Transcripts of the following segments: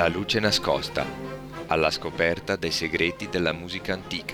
La luce nascosta, alla scoperta dei segreti della musica antica.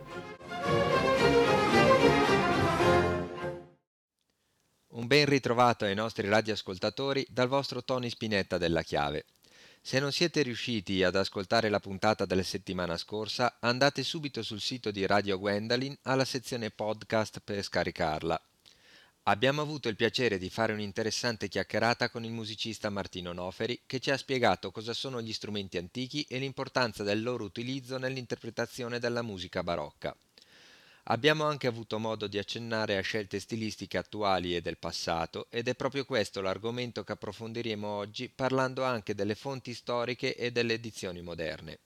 Un ben ritrovato ai nostri radioascoltatori dal vostro Tony Spinetta della Chiave. Se non siete riusciti ad ascoltare la puntata della settimana scorsa, andate subito sul sito di Radio Gwendolyn alla sezione podcast per scaricarla. Abbiamo avuto il piacere di fare un'interessante chiacchierata con il musicista Martino Noferi, che ci ha spiegato cosa sono gli strumenti antichi e l'importanza del loro utilizzo nell'interpretazione della musica barocca. Abbiamo anche avuto modo di accennare a scelte stilistiche attuali e del passato, ed è proprio questo l'argomento che approfondiremo oggi, parlando anche delle fonti storiche e delle edizioni moderne.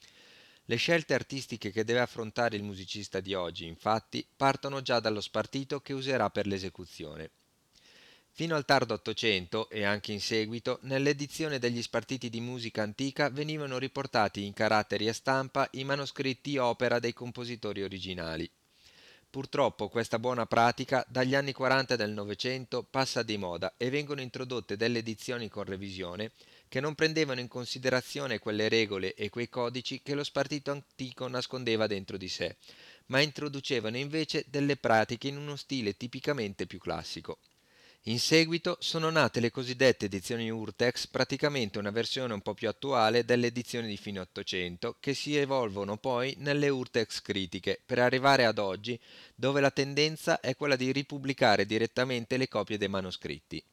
Le scelte artistiche che deve affrontare il musicista di oggi, infatti, partono già dallo spartito che userà per l'esecuzione. Fino al tardo Ottocento, e anche in seguito, nell'edizione degli spartiti di musica antica venivano riportati in caratteri a stampa i manoscritti opera dei compositori originali. Purtroppo questa buona pratica dagli anni 40 del Novecento passa di moda e vengono introdotte delle edizioni con revisione che non prendevano in considerazione quelle regole e quei codici che lo spartito antico nascondeva dentro di sé, ma introducevano invece delle pratiche in uno stile tipicamente più classico. In seguito sono nate le cosiddette edizioni Urtext, praticamente una versione un po' più attuale delle edizioni di fine Ottocento, che si evolvono poi nelle Urtext critiche, per arrivare ad oggi, dove la tendenza è quella di ripubblicare direttamente le copie dei manoscritti.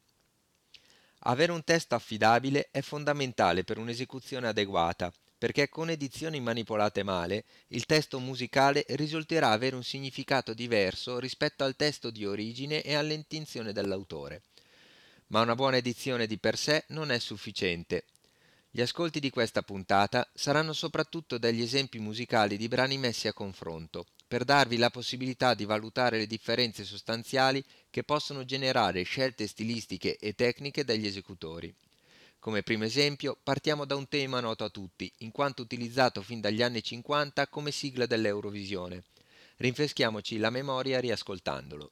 Avere un testo affidabile è fondamentale per un'esecuzione adeguata, perché con edizioni manipolate male, il testo musicale risulterà avere un significato diverso rispetto al testo di origine e all'intenzione dell'autore. Ma una buona edizione di per sé non è sufficiente. Gli ascolti di questa puntata saranno soprattutto degli esempi musicali di brani messi a confronto, per darvi la possibilità di valutare le differenze sostanziali che possono generare scelte stilistiche e tecniche degli esecutori. Come primo esempio partiamo da un tema noto a tutti, in quanto utilizzato fin dagli anni 50 come sigla dell'Eurovisione. Rinfreschiamoci la memoria riascoltandolo.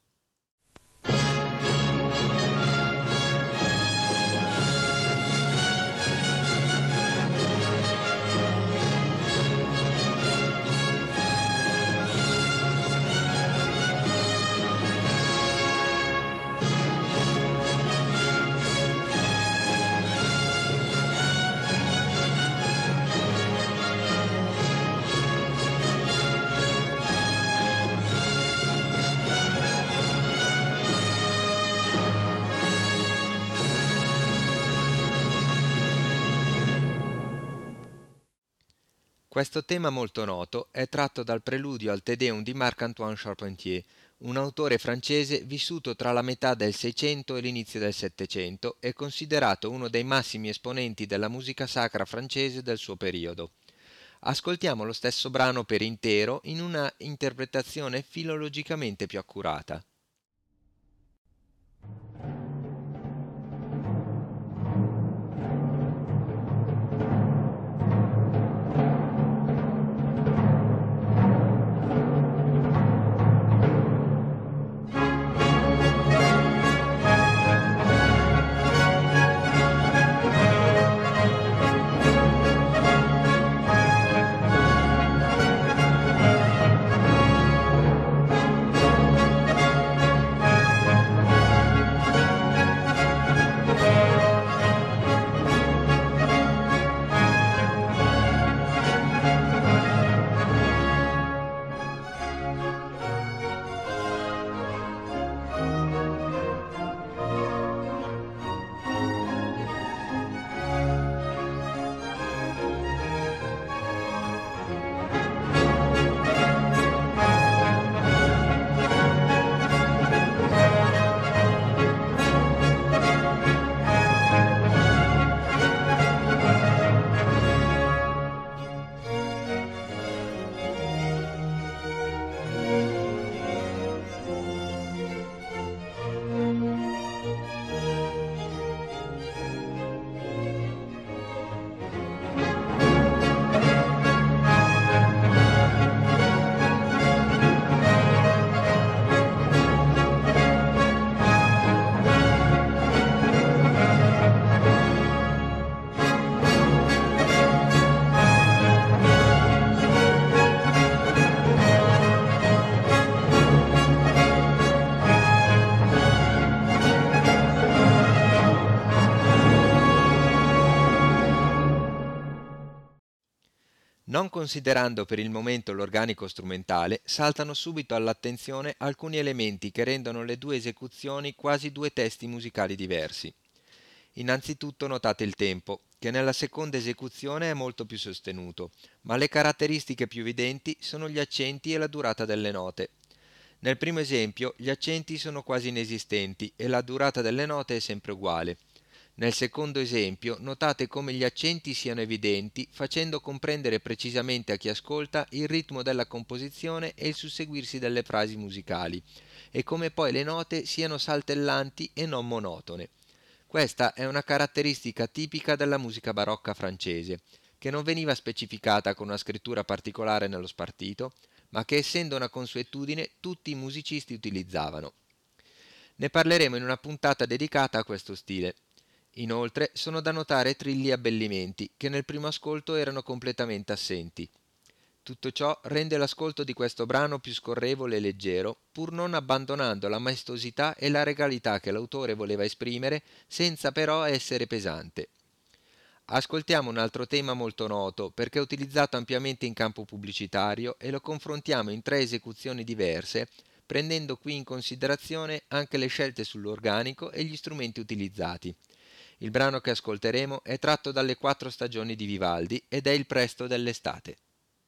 Questo tema molto noto è tratto dal preludio al Te Deum di Marc-Antoine Charpentier, un autore francese vissuto tra la metà del Seicento e l'inizio del Settecento e considerato uno dei massimi esponenti della musica sacra francese del suo periodo. Ascoltiamo lo stesso brano per intero in una interpretazione filologicamente più accurata. Non considerando per il momento l'organico strumentale, saltano subito all'attenzione alcuni elementi che rendono le due esecuzioni quasi due testi musicali diversi. Innanzitutto notate il tempo, che nella seconda esecuzione è molto più sostenuto, ma le caratteristiche più evidenti sono gli accenti e la durata delle note. Nel primo esempio gli accenti sono quasi inesistenti e la durata delle note è sempre uguale. Nel secondo esempio notate come gli accenti siano evidenti, facendo comprendere precisamente a chi ascolta il ritmo della composizione e il susseguirsi delle frasi musicali, e come poi le note siano saltellanti e non monotone. Questa è una caratteristica tipica della musica barocca francese, che non veniva specificata con una scrittura particolare nello spartito, ma che essendo una consuetudine tutti i musicisti utilizzavano. Ne parleremo in una puntata dedicata a questo stile. Inoltre sono da notare trilli e abbellimenti che nel primo ascolto erano completamente assenti. Tutto ciò rende l'ascolto di questo brano più scorrevole e leggero, pur non abbandonando la maestosità e la regalità che l'autore voleva esprimere, senza però essere pesante. Ascoltiamo un altro tema molto noto perché è utilizzato ampiamente in campo pubblicitario e lo confrontiamo in tre esecuzioni diverse, prendendo qui in considerazione anche le scelte sull'organico e gli strumenti utilizzati. Il brano che ascolteremo è tratto dalle quattro stagioni di Vivaldi ed è il Presto dell'estate.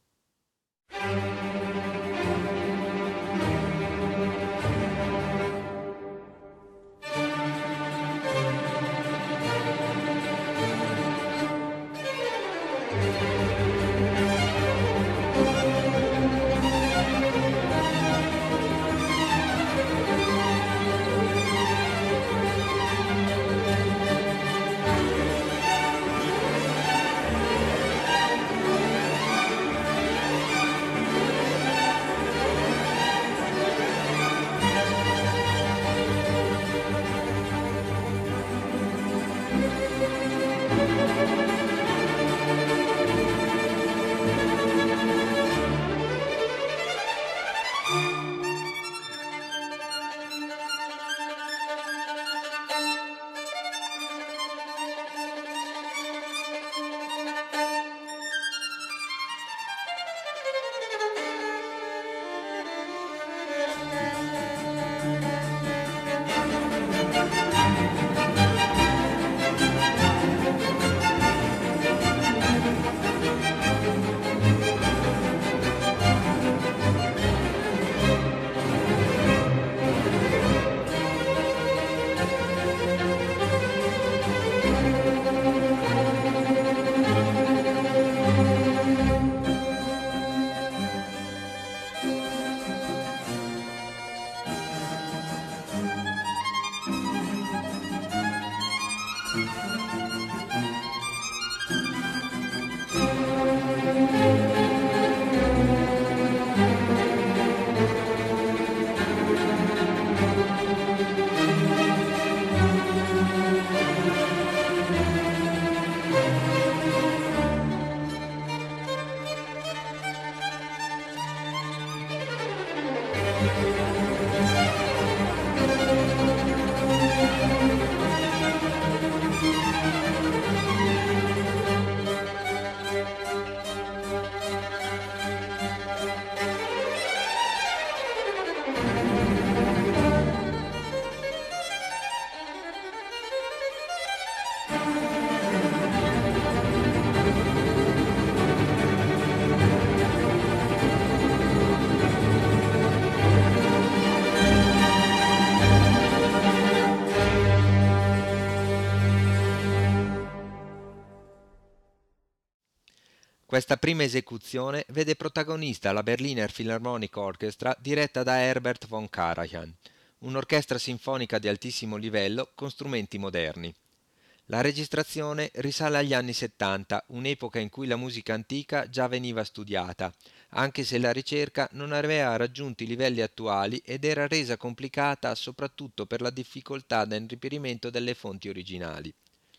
Questa prima esecuzione vede protagonista la Berliner Philharmonic Orchestra diretta da Herbert von Karajan, un'orchestra sinfonica di altissimo livello con strumenti moderni. La registrazione risale agli anni 70, un'epoca in cui la musica antica già veniva studiata, anche se la ricerca non aveva raggiunto i livelli attuali ed era resa complicata soprattutto per la difficoltà nel reperimento delle fonti originali.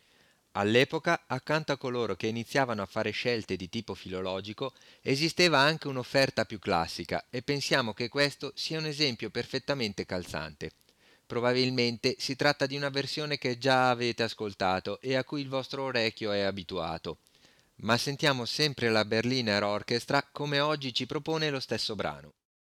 All'epoca, accanto a coloro che iniziavano a fare scelte di tipo filologico, esisteva anche un'offerta più classica e pensiamo che questo sia un esempio perfettamente calzante. Probabilmente si tratta di una versione che già avete ascoltato e a cui il vostro orecchio è abituato. ma sentiamo sempre la Berliner Orchestra come oggi ci propone lo stesso brano.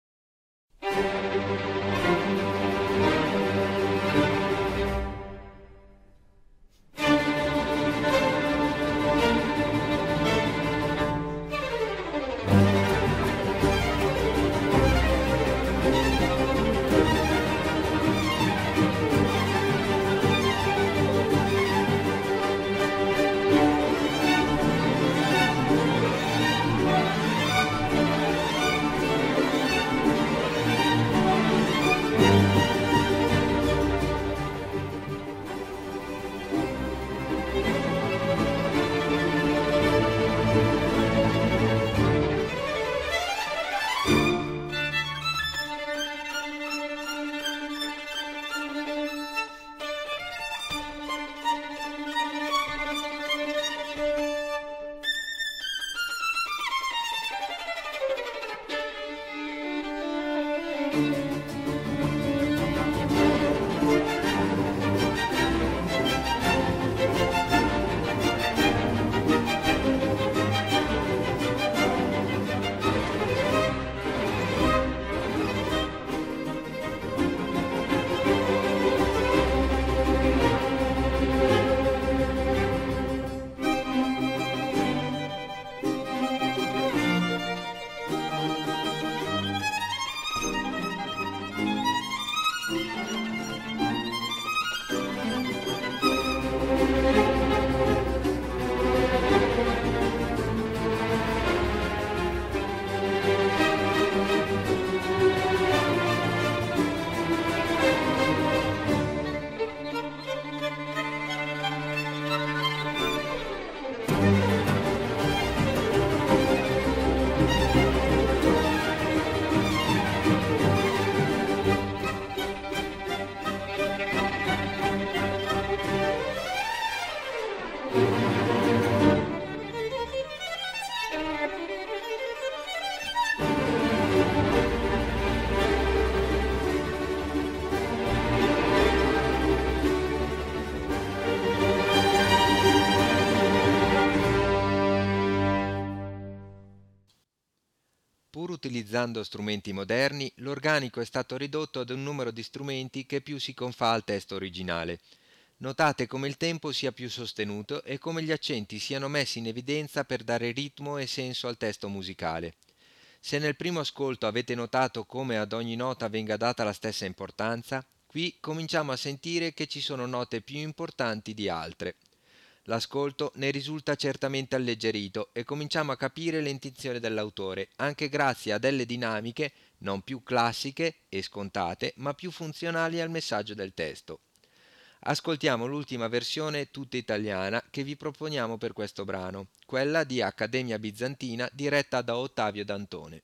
Pur utilizzando strumenti moderni, l'organico è stato ridotto ad un numero di strumenti che più si confà al testo originale. Notate come il tempo sia più sostenuto e come gli accenti siano messi in evidenza per dare ritmo e senso al testo musicale. Se nel primo ascolto avete notato come ad ogni nota venga data la stessa importanza, qui cominciamo a sentire che ci sono note più importanti di altre. L'ascolto ne risulta certamente alleggerito e cominciamo a capire le intenzioni dell'autore, anche grazie a delle dinamiche non più classiche e scontate, ma più funzionali al messaggio del testo. Ascoltiamo l'ultima versione tutta italiana che vi proponiamo per questo brano, quella di Accademia Bizantina diretta da Ottavio Dantone.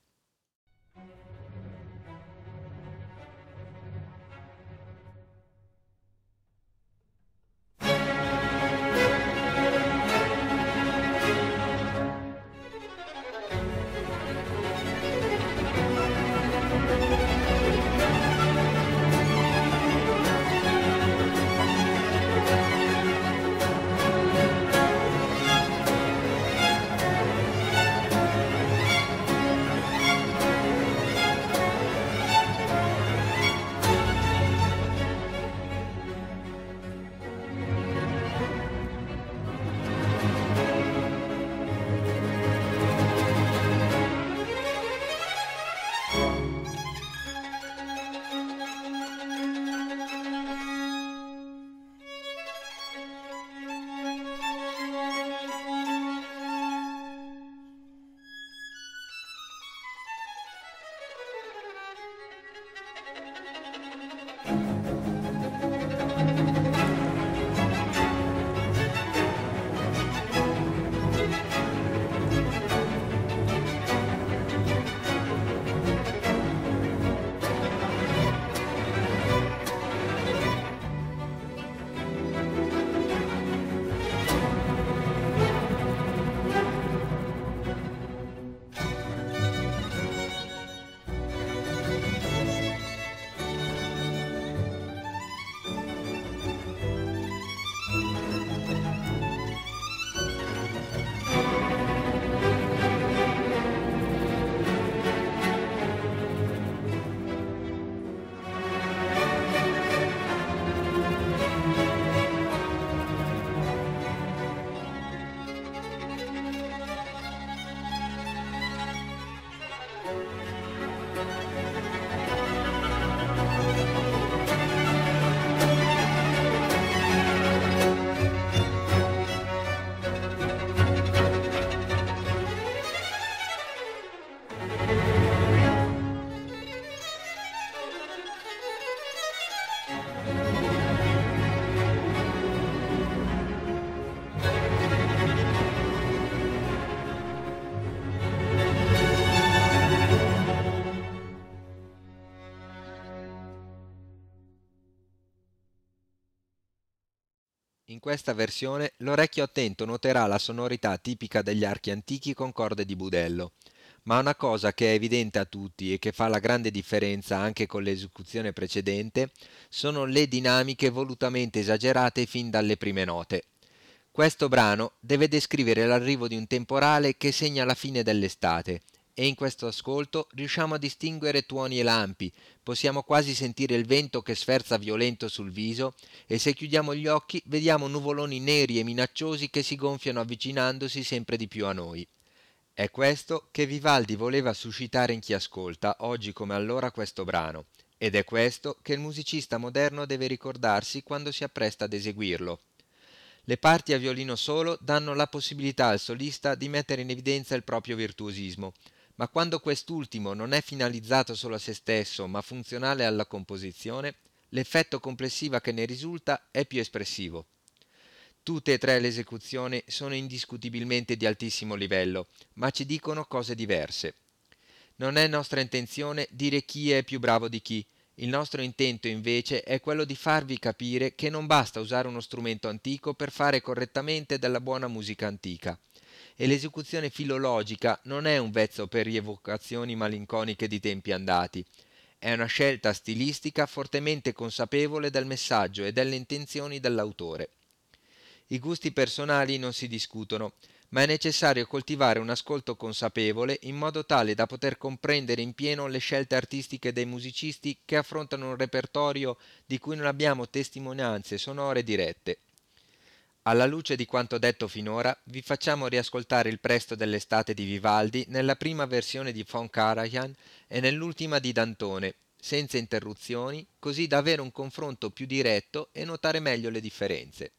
In questa versione l'orecchio attento noterà la sonorità tipica degli archi antichi con corde di budello. Ma una cosa che è evidente a tutti e che fa la grande differenza anche con l'esecuzione precedente sono le dinamiche volutamente esagerate fin dalle prime note. Questo brano deve descrivere l'arrivo di un temporale che segna la fine dell'estate e in questo ascolto riusciamo a distinguere tuoni e lampi, possiamo quasi sentire il vento che sferza violento sul viso e se chiudiamo gli occhi vediamo nuvoloni neri e minacciosi che si gonfiano avvicinandosi sempre di più a noi. È questo che Vivaldi voleva suscitare in chi ascolta, oggi come allora, questo brano, ed è questo che il musicista moderno deve ricordarsi quando si appresta ad eseguirlo. Le parti a violino solo danno la possibilità al solista di mettere in evidenza il proprio virtuosismo, ma quando quest'ultimo non è finalizzato solo a se stesso, ma funzionale alla composizione, l'effetto complessivo che ne risulta è più espressivo. Tutte e tre le esecuzioni sono indiscutibilmente di altissimo livello, ma ci dicono cose diverse. Non è nostra intenzione dire chi è più bravo di chi, il nostro intento invece è quello di farvi capire che non basta usare uno strumento antico per fare correttamente della buona musica antica. E l'esecuzione filologica non è un vezzo per rievocazioni malinconiche di tempi andati, è una scelta stilistica fortemente consapevole del messaggio e delle intenzioni dell'autore. I gusti personali non si discutono, ma è necessario coltivare un ascolto consapevole in modo tale da poter comprendere in pieno le scelte artistiche dei musicisti che affrontano un repertorio di cui non abbiamo testimonianze sonore dirette. Alla luce di quanto detto finora, vi facciamo riascoltare il Presto dell'estate di Vivaldi nella prima versione di von Karajan e nell'ultima di Dantone, senza interruzioni, così da avere un confronto più diretto e notare meglio le differenze.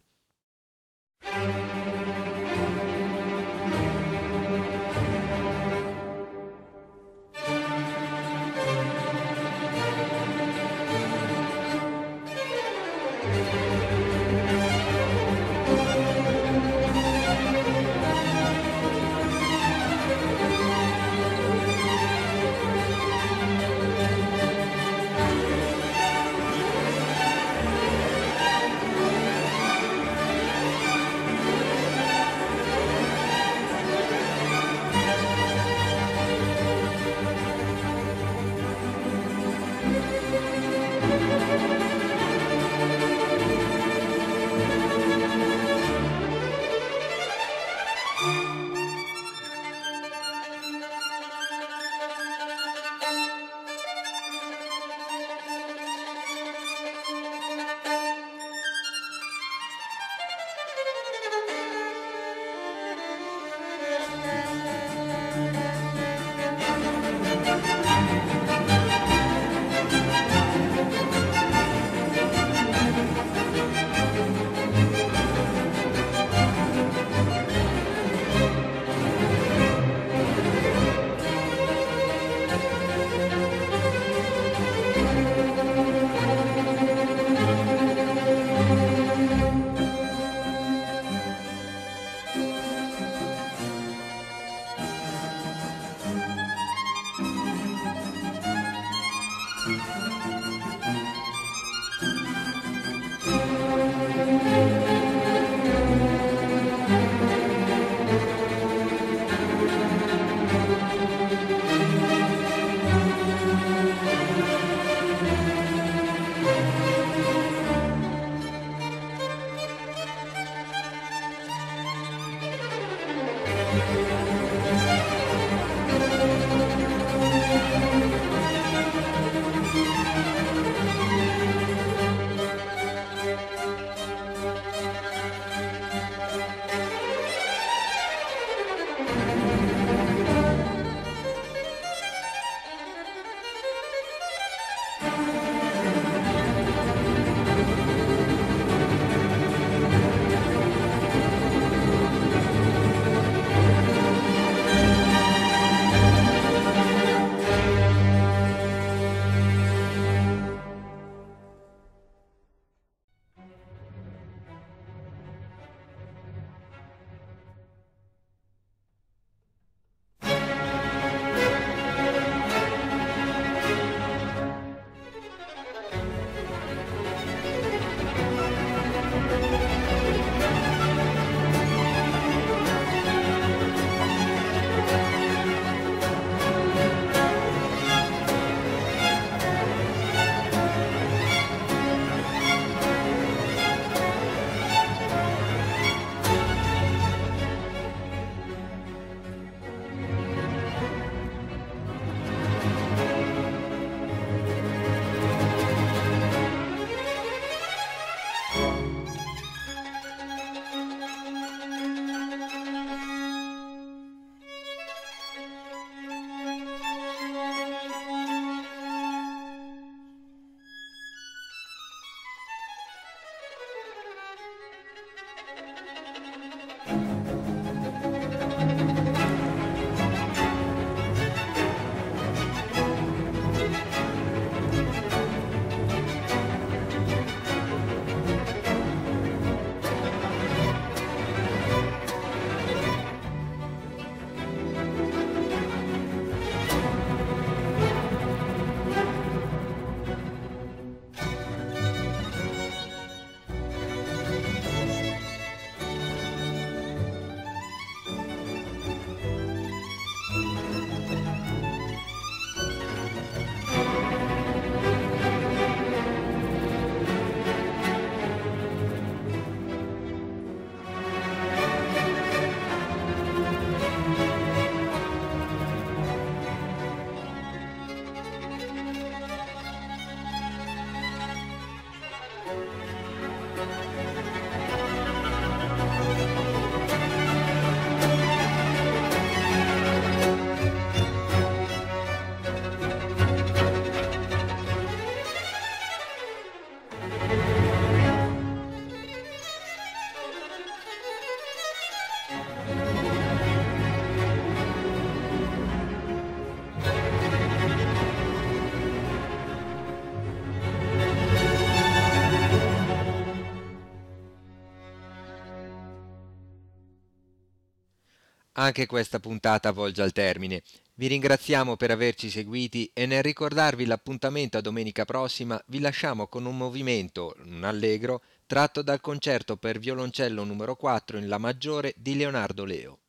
Anche questa puntata volge al termine. Vi ringraziamo per averci seguiti e nel ricordarvi l'appuntamento a domenica prossima vi lasciamo con un movimento, un allegro, tratto dal concerto per violoncello numero 4 in La maggiore di Leonardo Leo.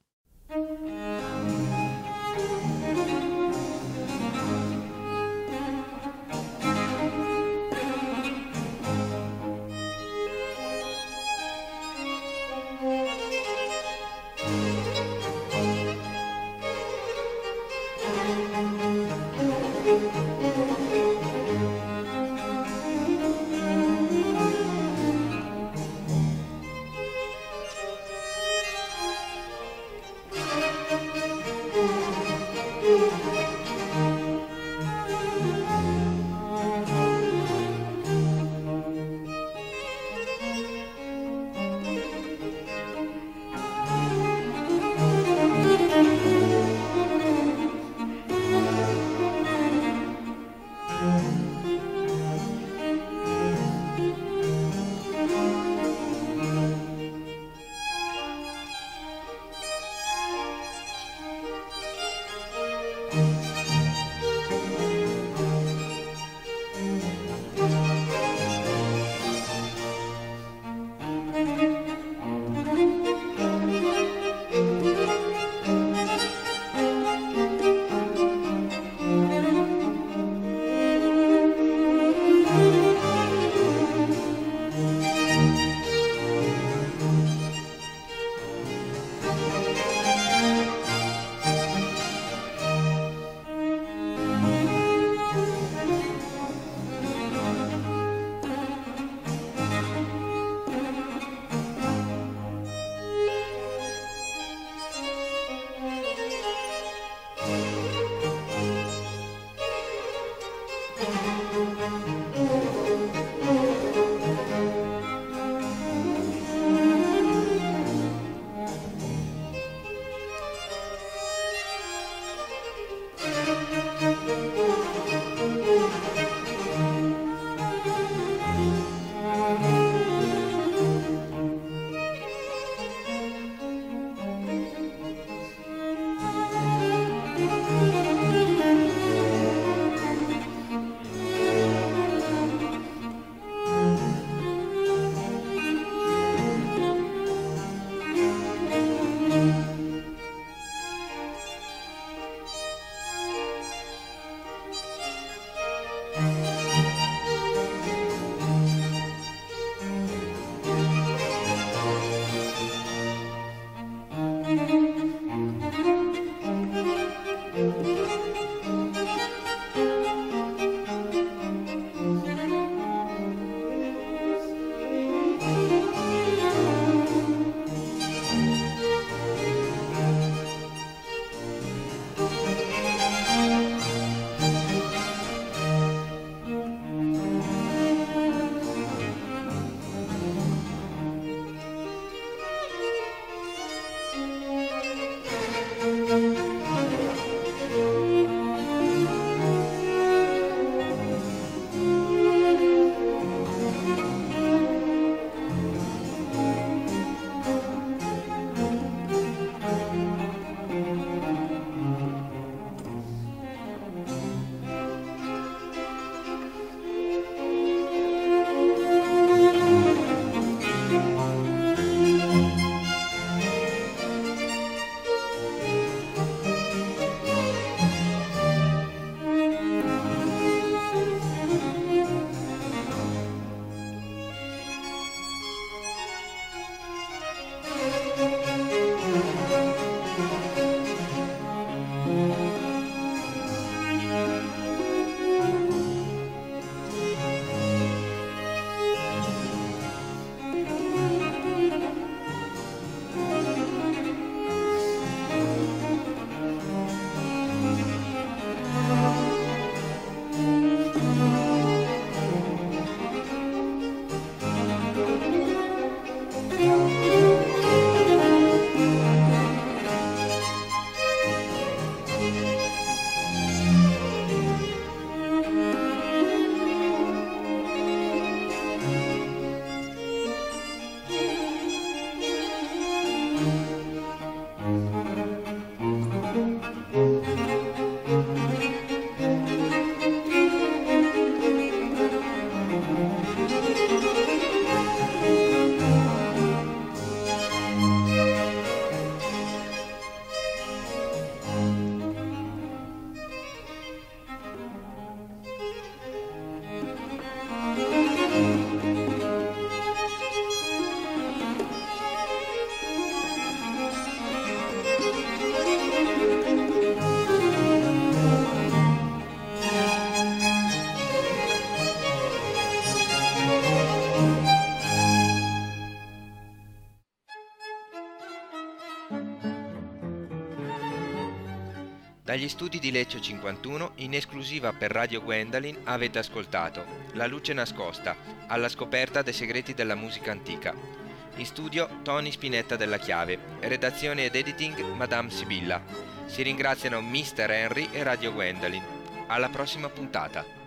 Dagli studi di Lecce 51, in esclusiva per Radio Gwendolyn, avete ascoltato La luce nascosta, alla scoperta dei segreti della musica antica. In studio Tony Spinetta della Chiave, redazione ed editing Madame Sibilla. Si ringraziano Mr. Henry e Radio Gwendolyn. Alla prossima puntata.